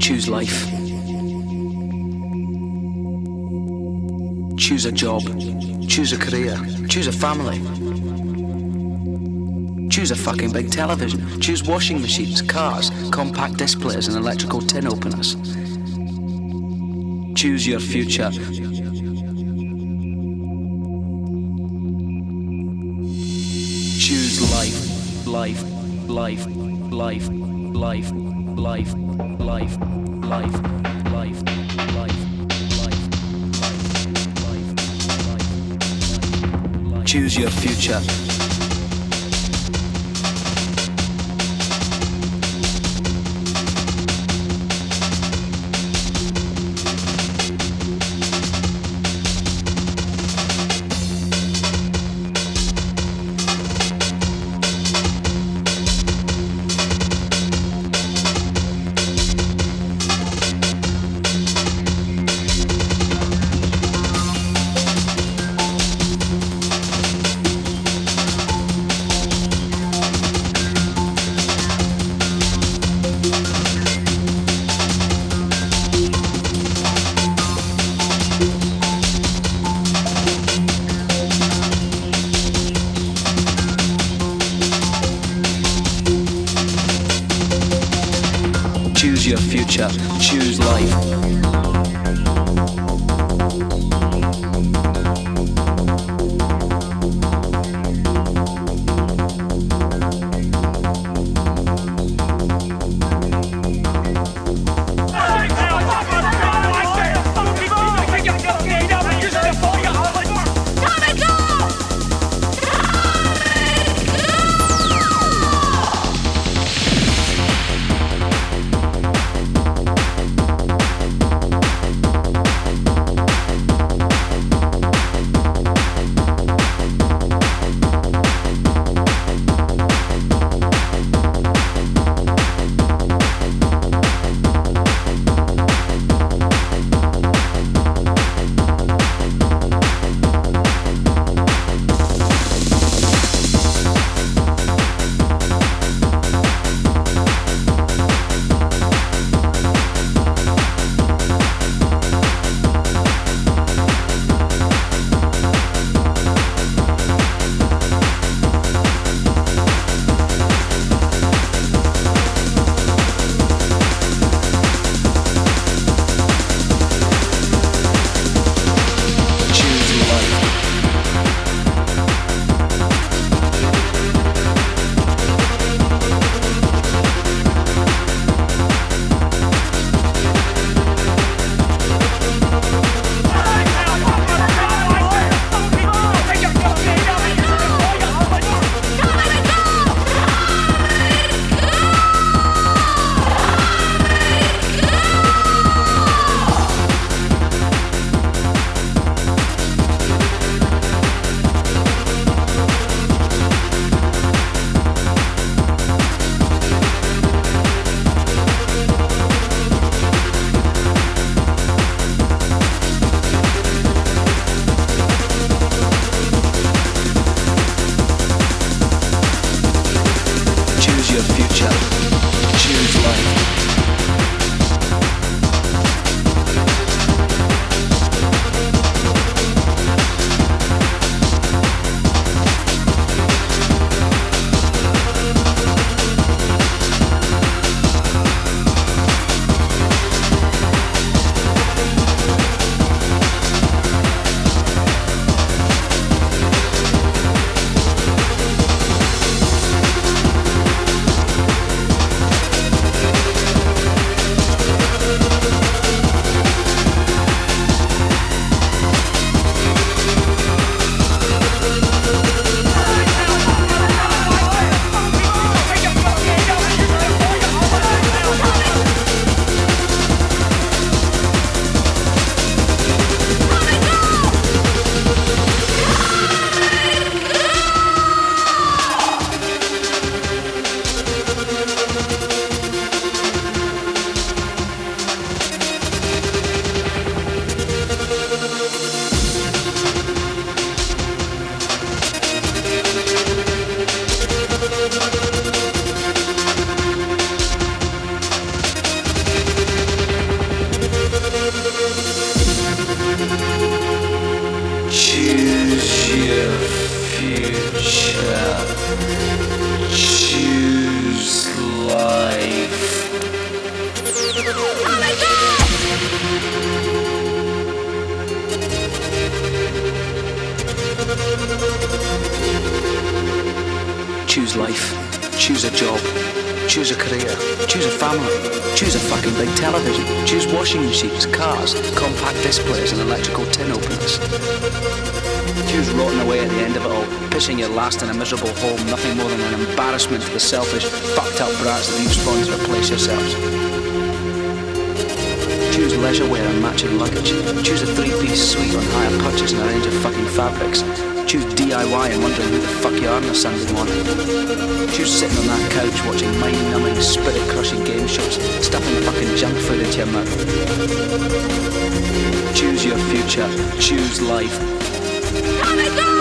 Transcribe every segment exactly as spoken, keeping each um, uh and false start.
Choose life. Choose a job. Choose a career. Choose a family. Choose a fucking big television. Choose washing machines, cars, compact displays and electrical tin openers. Choose your future. Choose life, life, life, life, life, life, life, life, life, life, life. Choose your future. Choose your future. Choose life. Choose life. Choose a job. Choose a career. Choose a family. Choose a fucking big television. Choose washing machines, cars, compact displays and electrical tin openers. Choose rotting away at the end of it all, pissing your last in a miserable home, nothing more than an embarrassment to the selfish, fucked up brats that you've spawned to replace yourselves. Choose leisure wear and matching luggage. Choose a three-piece suite on hire purchase and a range of fucking fabrics. Choose D I Y and wondering who the fuck you are on a Sunday morning. Choose sitting on that couch watching mind-numbing, spirit-crushing game shows, stuffing fucking junk food into your mouth. Choose your future. Choose life. Come and go!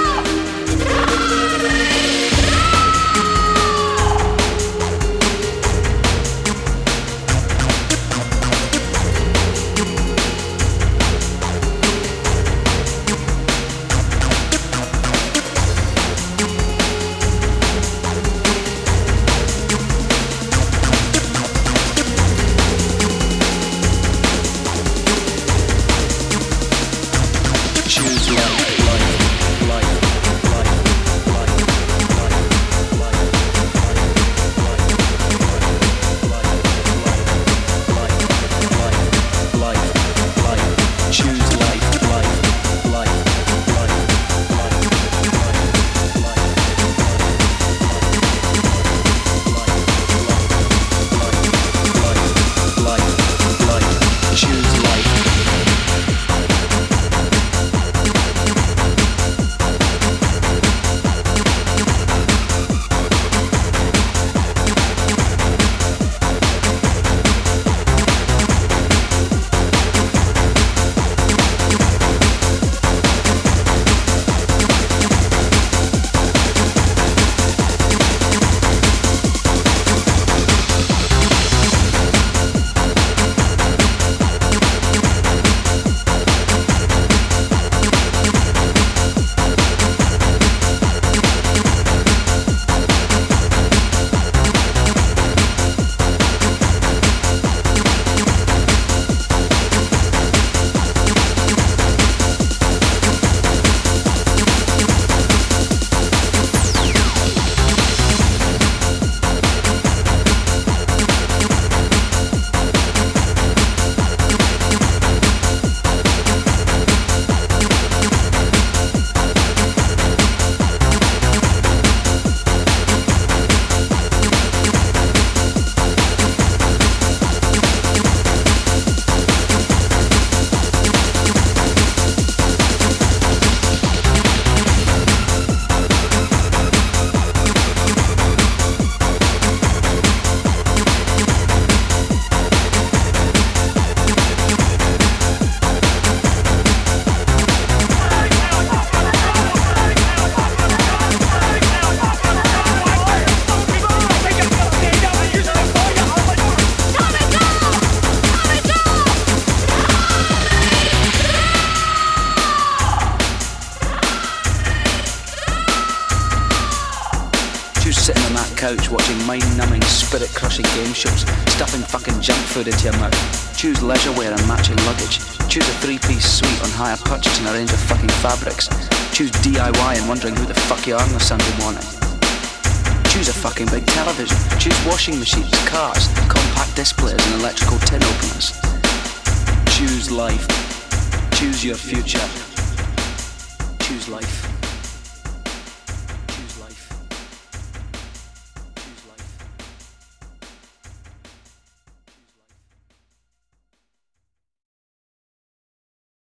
Sitting on that couch watching mind-numbing, spirit-crushing game shows, stuffing fucking junk food into your mouth. Choose leisure wear and matching luggage. Choose a three-piece suite on hire purchase and a range of fucking fabrics. Choose D I Y and wondering who the fuck you are on a Sunday morning. Choose a fucking big television. Choose washing machines, cars, compact displays and electrical tin openers. Choose life. Choose your future. Choose life.